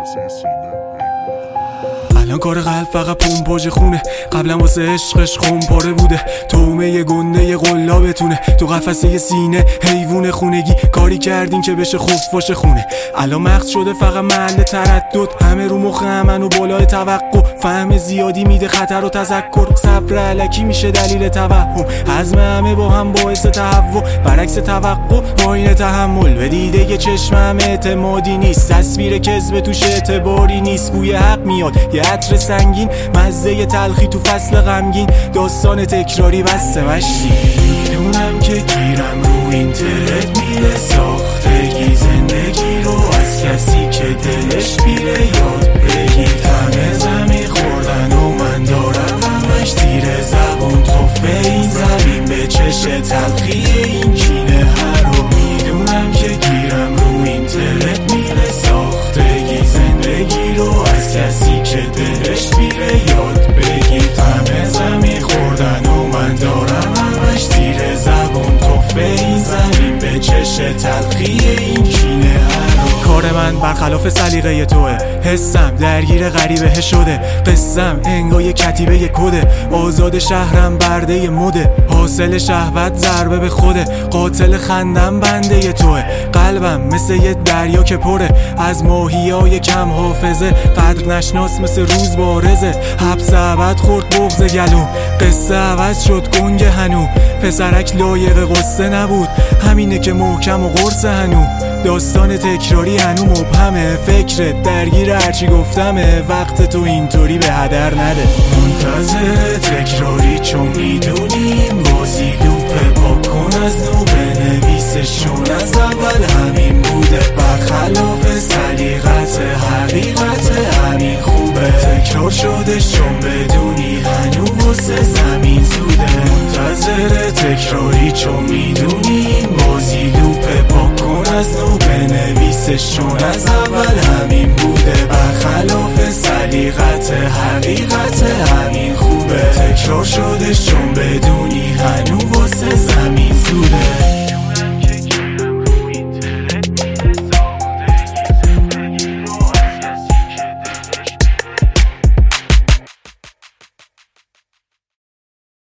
الان کار قلب فقط پمپاژ خونه، قبلا واسه عشقش خون پاره بوده. تومه گنده قلابتونه، تو قفسه سینه حیوون خونگی. کاری کردین که بشه خفاش خونه. الان مغز شده فقط محل تردد، همه رو مخ همن و بالای توقع. فهم زیادی میده خطر و تذکر، صبر الکی میشه دلیل توهم. حزم همه با هم باعث تهوع، برعکس توقع پایین تحمل. به دیده چشمم اعتمادی نیست، تصویر کذب توش اعتباری نیست. بوی حق میاد یه عطر سنگین، مزه تلخی تو فصل غمگین. داستان تکراری بسته مشتی. میدونم که گیرم رو اینترنت میره ساختگی زندگی رو از کسی که دلش میره یاد بگیر. همه زمین خوردن و من دارم همش تیر زبون توفه این زمین به چش تلخی این کینه هر رو. میدونم که گیرم رو اینترنت میره ساختگی زندگی رو از کسی که دلش میره یاد بگیر. همه زمین خوردن و من دارم همش تیر زبون توفه این زمین به چش تلخی این کینه هر رو. کار من برخلاف سلیقه توه، حسم درگیر غریبه شده. قسم انگار کتیبه کده، آزاد شهرم برده مده. حاصل شهوت ضربه به خوده، قاتل خندم بنده توه. قلبم مثل یه دریا که پره از ماهیای کم حافظه. قدر نشناس مثل روز بارزه، حبس ابد خورد بغض گلو. قصه عوض شد گنگ هنو، پسرک لایق قصه نبود. همینه که محکم و قرص هنو. داستان تکراری هنو مبهمه، فکرت درگیر هرچی گفتمه. وقت تو اینطوری به هدر نده. منتظر تکراری چون میدونیم بازی لوپه. پاکن از نو بنویسشون از اول همین بوده. برخلاف سلیقت حقیقت همین خوبه. تکرار شده چون بدونی هنو واسه زمین زوده. منتظر تکراری چون میدونیم بازی لوپه. پاکن از نو بنویسشون از اول همین بوده. برخلاف سلیقت حقیقت همین خوبه. تکرار شده چون بدونی هنو واسه زمین زوده.